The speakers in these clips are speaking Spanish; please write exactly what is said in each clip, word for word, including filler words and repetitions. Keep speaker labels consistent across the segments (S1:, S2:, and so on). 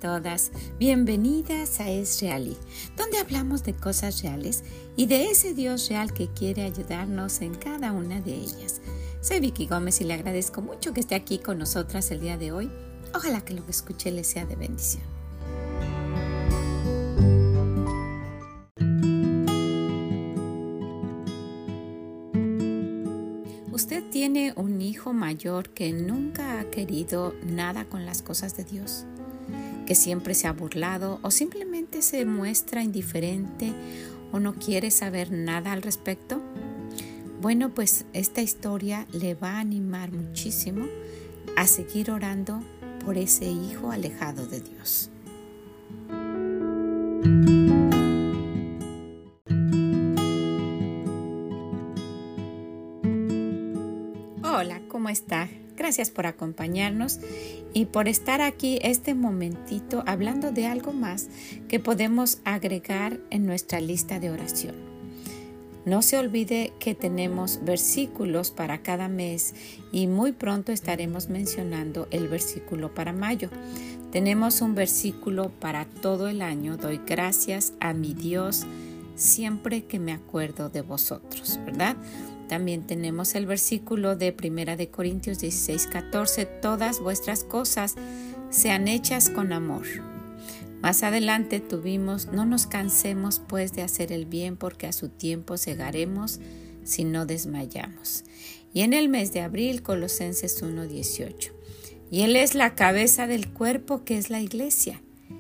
S1: todas, bienvenidas a Es Reali, donde hablamos de cosas reales y de ese Dios real que quiere ayudarnos en cada una de ellas. Soy Vicky Gómez y le agradezco mucho que esté aquí con nosotras el día de hoy. Ojalá que lo que escuche le sea de bendición. ¿Usted tiene un hijo mayor que nunca ha querido nada con las cosas de Dios? ¿Que siempre se ha burlado o simplemente se muestra indiferente o no quiere saber nada al respecto? Bueno, pues esta historia le va a animar muchísimo a seguir orando por ese hijo alejado de Dios. Hola, ¿cómo está? Gracias por acompañarnos y por estar aquí este momentito hablando de algo más que podemos agregar en nuestra lista de oración. No se olvide que tenemos versículos para cada mes y muy pronto estaremos mencionando el versículo para mayo. Tenemos un versículo para todo el año. Doy gracias a mi Dios siempre que me acuerdo de vosotros, ¿verdad? También tenemos el versículo de Primera de Corintios dieciséis, catorce. Todas vuestras cosas sean hechas con amor. Más adelante tuvimos, no nos cansemos pues de hacer el bien, porque a su tiempo segaremos si no desmayamos. Y en el mes de abril, Colosenses uno, dieciocho. Y Él es la cabeza del cuerpo, que es la iglesia,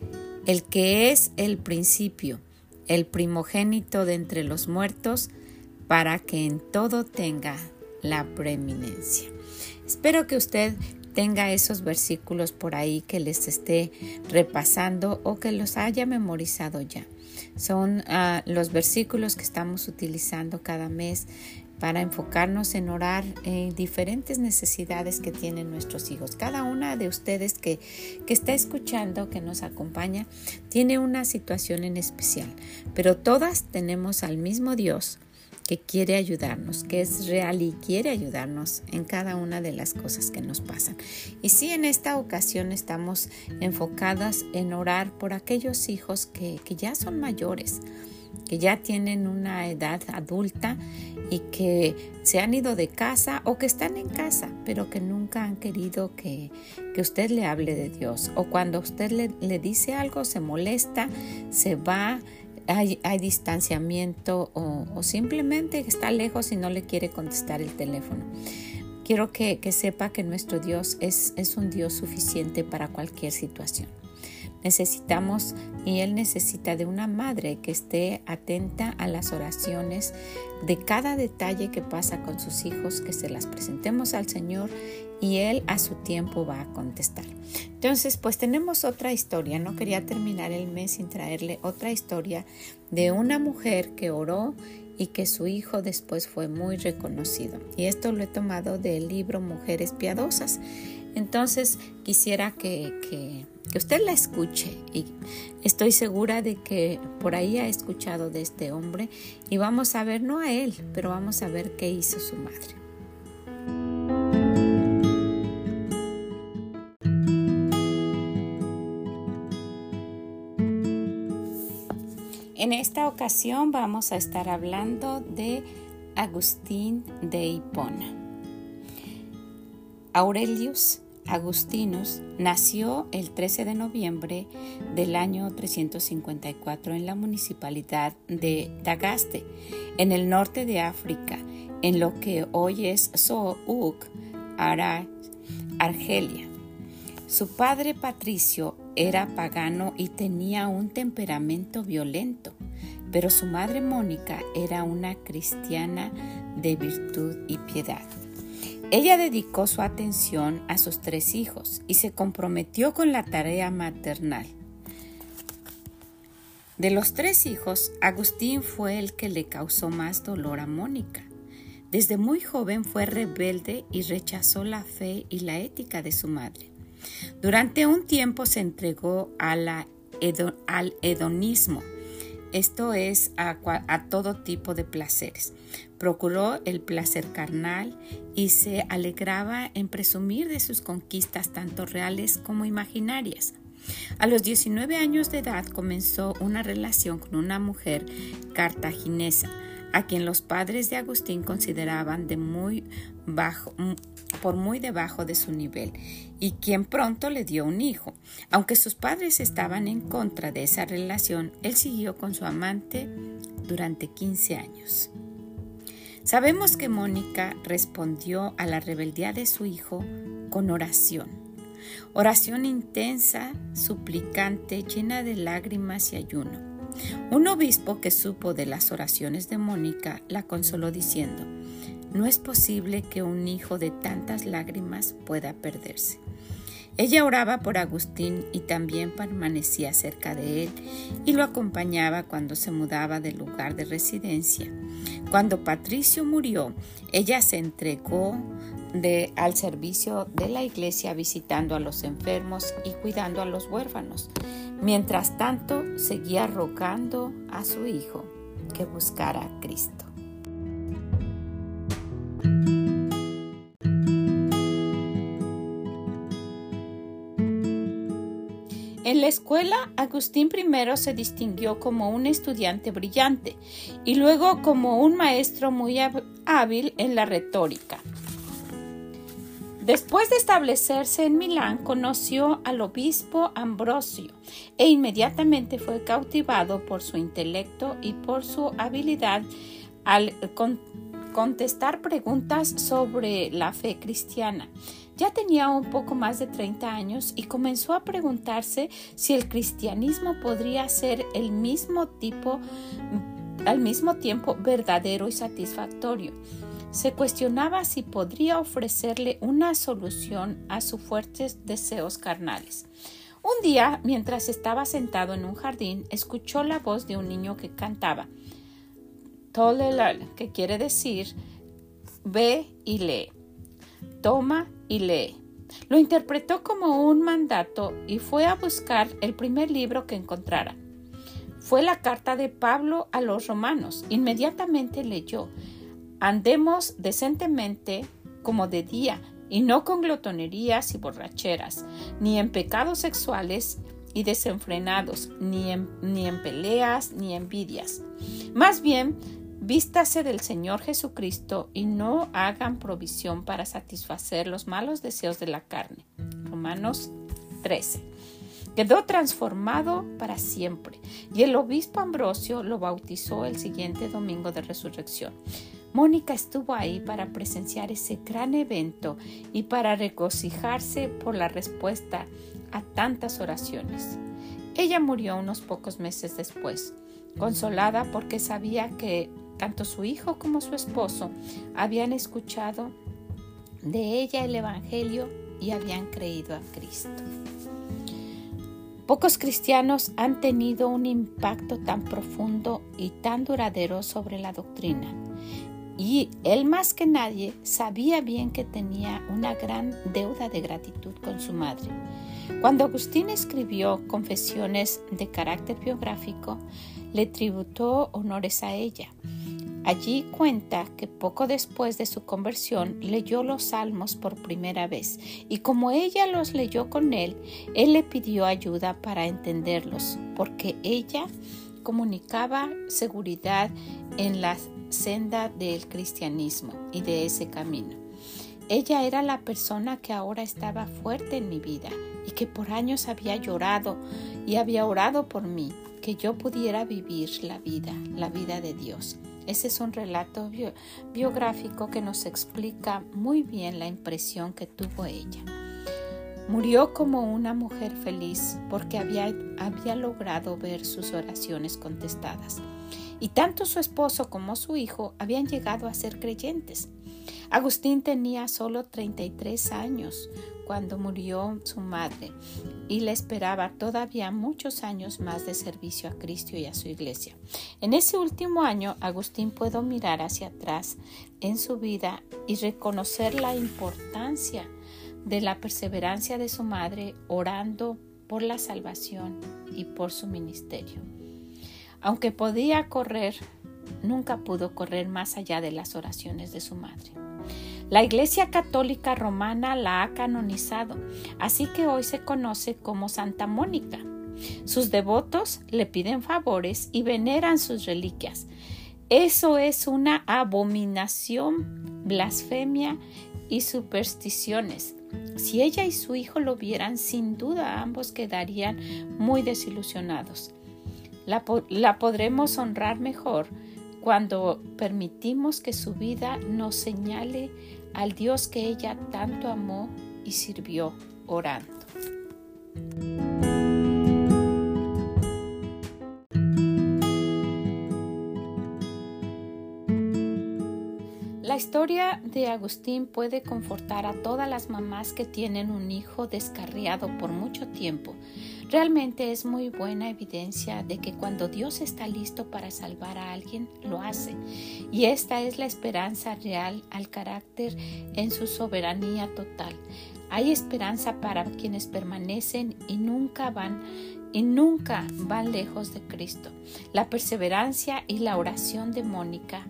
S1: el que es el principio, el primogénito de entre los muertos, para que en todo tenga la preeminencia. Espero que usted tenga esos versículos por ahí que les esté repasando o que los haya memorizado ya. Son uh, los versículos que estamos utilizando cada mes para enfocarnos en orar en diferentes necesidades que tienen nuestros hijos. Cada una de ustedes que, que está escuchando, que nos acompaña, tiene una situación en especial, pero todas tenemos al mismo Dios que quiere ayudarnos, que es real y quiere ayudarnos en cada una de las cosas que nos pasan. Y sí, en esta ocasión estamos enfocadas en orar por aquellos hijos que, que ya son mayores, que ya tienen una edad adulta y que se han ido de casa o que están en casa, pero que nunca han querido que, que usted le hable de Dios. O cuando usted le, le dice algo, se molesta, se va. Hay, hay distanciamiento o, o simplemente está lejos y no le quiere contestar el teléfono. Quiero que, que sepa que nuestro Dios es, es un Dios suficiente para cualquier situación. Necesitamos y Él necesita de una madre que esté atenta a las oraciones de cada detalle que pasa con sus hijos, que se las presentemos al Señor y Él a su tiempo va a contestar. Entonces, pues tenemos otra historia. No quería terminar el mes sin traerle otra historia de una mujer que oró y que su hijo después fue muy reconocido. Y esto lo he tomado del libro Mujeres Piadosas. Entonces, quisiera que, que, que usted la escuche y estoy segura de que por ahí ha escuchado de este hombre y vamos a ver, no a él, pero vamos a ver qué hizo su madre. En esta ocasión vamos a estar hablando de Agustín de Hipona. Aurelius Agustinus nació el trece de noviembre del año trescientos cincuenta y cuatro en la municipalidad de Tagaste, en el norte de África, en lo que hoy es Souk, Argelia. Su padre Patricio era pagano y tenía un temperamento violento, pero su madre Mónica era una cristiana de virtud y piedad. Ella dedicó su atención a sus tres hijos y se comprometió con la tarea maternal. De los tres hijos, Agustín fue el que le causó más dolor a Mónica. Desde muy joven fue rebelde y rechazó la fe y la ética de su madre. Durante un tiempo se entregó a la hedo- al hedonismo, esto es a, a todo tipo de placeres. Procuró el placer carnal y se alegraba en presumir de sus conquistas tanto reales como imaginarias. A los diecinueve años de edad comenzó una relación con una mujer cartaginesa, a quien los padres de Agustín consideraban de muy bajo, por muy debajo de su nivel, y quien pronto le dio un hijo. Aunque sus padres estaban en contra de esa relación, él siguió con su amante durante quince años. Sabemos que Mónica respondió a la rebeldía de su hijo con oración. Oración intensa, suplicante, llena de lágrimas y ayuno. Un obispo que supo de las oraciones de Mónica la consoló diciendo: «No es posible que un hijo de tantas lágrimas pueda perderse». Ella oraba por Agustín y también permanecía cerca de él y lo acompañaba cuando se mudaba del lugar de residencia. Cuando Patricio murió, ella se entregó de, al servicio de la iglesia, visitando a los enfermos y cuidando a los huérfanos. Mientras tanto, seguía rogando a su hijo que buscara a Cristo. En la escuela, Agustín primero se distinguió como un estudiante brillante y luego como un maestro muy hábil en la retórica. Después de establecerse en Milán, conoció al obispo Ambrosio e inmediatamente fue cautivado por su intelecto y por su habilidad al con- contestar preguntas sobre la fe cristiana. Ya tenía un poco más de treinta años y comenzó a preguntarse si el cristianismo podría ser el mismo tipo, al mismo tiempo verdadero y satisfactorio. Se cuestionaba si podría ofrecerle una solución a sus fuertes deseos carnales. Un día, mientras estaba sentado en un jardín, escuchó la voz de un niño que cantaba Tolelal, que quiere decir ve y lee, toma y lee. Lo interpretó como un mandato y fue a buscar el primer libro que encontrara. Fue la carta de Pablo a los romanos. Inmediatamente leyó: «Andemos decentemente como de día, y no con glotonerías y borracheras, ni en pecados sexuales y desenfrenados, ni en, ni en peleas ni envidias. Más bien, vístase del Señor Jesucristo y no hagan provisión para satisfacer los malos deseos de la carne». Romanos trece. Quedó transformado para siempre y el obispo Ambrosio lo bautizó el siguiente domingo de resurrección. Mónica estuvo ahí para presenciar ese gran evento y para regocijarse por la respuesta a tantas oraciones. Ella murió unos pocos meses después, consolada porque sabía que tanto su hijo como su esposo habían escuchado de ella el Evangelio y habían creído a Cristo. Pocos cristianos han tenido un impacto tan profundo y tan duradero sobre la doctrina. Y él más que nadie sabía bien que tenía una gran deuda de gratitud con su madre. Cuando Agustín escribió Confesiones de carácter biográfico, le tributó honores a ella. Allí cuenta que poco después de su conversión leyó los salmos por primera vez y como ella los leyó con él, él le pidió ayuda para entenderlos, porque ella comunicaba seguridad en la senda del cristianismo y de ese camino. Ella era la persona que ahora estaba fuerte en mi vida y que por años había llorado y había orado por mí, que yo pudiera vivir la vida, la vida de Dios. Ese es un relato bio, biográfico que nos explica muy bien la impresión que tuvo ella. Murió como una mujer feliz porque había, había logrado ver sus oraciones contestadas. Y tanto su esposo como su hijo habían llegado a ser creyentes. Agustín tenía solo treinta y tres años cuando murió su madre y le esperaba todavía muchos años más de servicio a Cristo y a su iglesia. En ese último año, Agustín pudo mirar hacia atrás en su vida y reconocer la importancia de la perseverancia de su madre orando por la salvación y por su ministerio. Aunque podía correr, nunca pudo correr más allá de las oraciones de su madre. La Iglesia Católica Romana la ha canonizado, así que hoy se conoce como Santa Mónica. Sus devotos le piden favores y veneran sus reliquias. Eso es una abominación, blasfemia y supersticiones. Si ella y su hijo lo vieran, sin duda ambos quedarían muy desilusionados. La, la podremos honrar mejor cuando permitimos que su vida nos señale al Dios que ella tanto amó y sirvió orando. La historia de Agustín puede confortar a todas las mamás que tienen un hijo descarriado por mucho tiempo. Realmente es muy buena evidencia de que cuando Dios está listo para salvar a alguien, lo hace. Y esta es la esperanza real al carácter en su soberanía total. Hay esperanza para quienes permanecen y nunca van y nunca van lejos de Cristo. La perseverancia y la oración de Mónica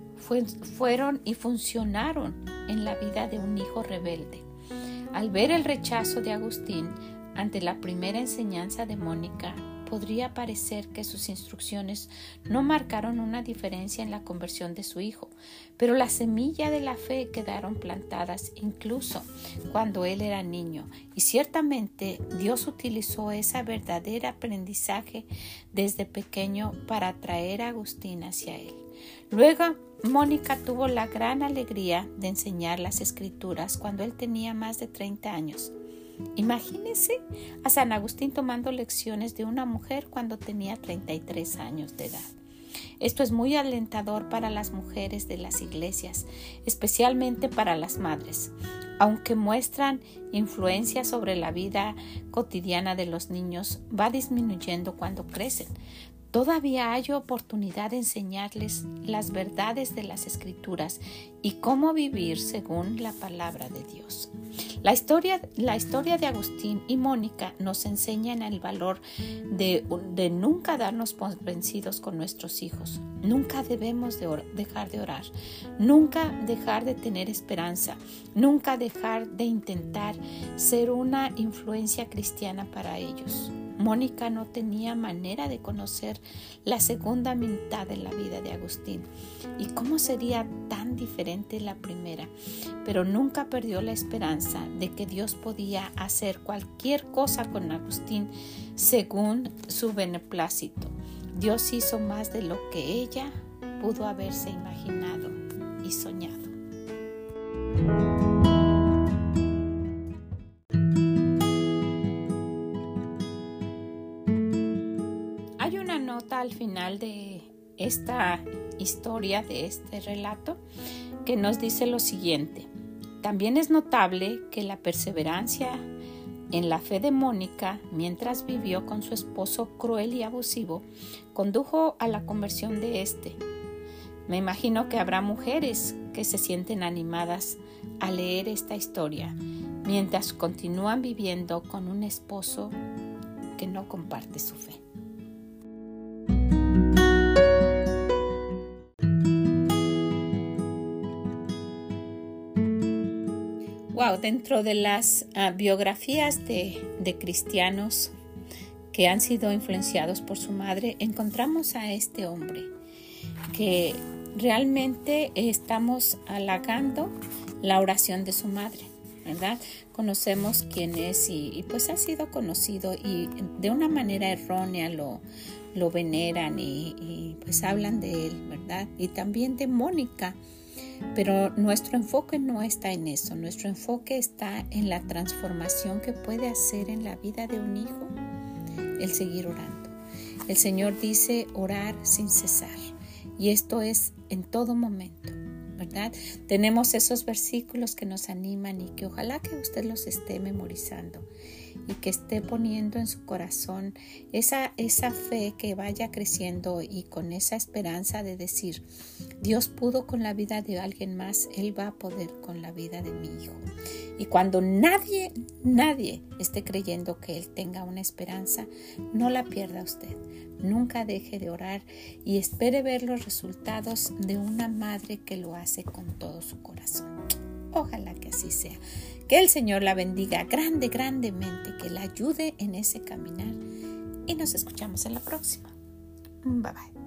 S1: fueron y funcionaron en la vida de un hijo rebelde. Al ver el rechazo de Agustín ante la primera enseñanza de Mónica, podría parecer que sus instrucciones no marcaron una diferencia en la conversión de su hijo, pero la semilla de la fe quedaron plantadas incluso cuando él era niño, y ciertamente Dios utilizó ese verdadero aprendizaje desde pequeño para atraer a Agustín hacia él. Luego, Mónica tuvo la gran alegría de enseñar las Escrituras cuando él tenía más de treinta años. Imagínense a San Agustín tomando lecciones de una mujer cuando tenía treinta y tres años de edad. Esto es muy alentador para las mujeres de las iglesias, especialmente para las madres. Aunque muestran influencia sobre la vida cotidiana de los niños, va disminuyendo cuando crecen. Todavía hay oportunidad de enseñarles las verdades de las Escrituras y cómo vivir según la palabra de Dios. La historia, la historia de Agustín y Mónica nos enseñan el valor de, de nunca darnos por vencidos con nuestros hijos. Nunca debemos de or- dejar de orar, nunca dejar de tener esperanza, nunca dejar de intentar ser una influencia cristiana para ellos. Mónica no tenía manera de conocer la segunda mitad de la vida de Agustín y cómo sería tan diferente la primera, pero nunca perdió la esperanza de que Dios podía hacer cualquier cosa con Agustín según su beneplácito. Dios hizo más de lo que ella pudo haberse imaginado y soñado. Hay una nota al final de esta historia, de este relato, que nos dice lo siguiente. También es notable que la perseverancia en la fe de Mónica, mientras vivió con su esposo cruel y abusivo, condujo a la conversión de éste. Me imagino que habrá mujeres que se sienten animadas a leer esta historia mientras continúan viviendo con un esposo que no comparte su fe. Wow, dentro de las uh, biografías de, de cristianos que han sido influenciados por su madre, encontramos a este hombre que realmente estamos halagando la oración de su madre, ¿verdad? Conocemos quién es y, y pues ha sido conocido y de una manera errónea lo, lo veneran y, y pues hablan de él, ¿verdad? Y también de Mónica. Pero nuestro enfoque no está en eso, nuestro enfoque está en la transformación que puede hacer en la vida de un hijo el seguir orando. El Señor dice orar sin cesar y esto es en todo momento, ¿verdad? Tenemos esos versículos que nos animan y que ojalá que usted los esté memorizando y que esté poniendo en su corazón esa, esa fe que vaya creciendo y con esa esperanza de decir, Dios pudo con la vida de alguien más, Él va a poder con la vida de mi hijo. Y cuando nadie, nadie esté creyendo que Él tenga una esperanza, no la pierda usted. Nunca deje de orar y espere ver los resultados de una madre que lo hace con todo su corazón. Ojalá que así sea. Que el Señor la bendiga grande, grandemente, que la ayude en ese caminar. Y nos escuchamos en la próxima. Bye bye.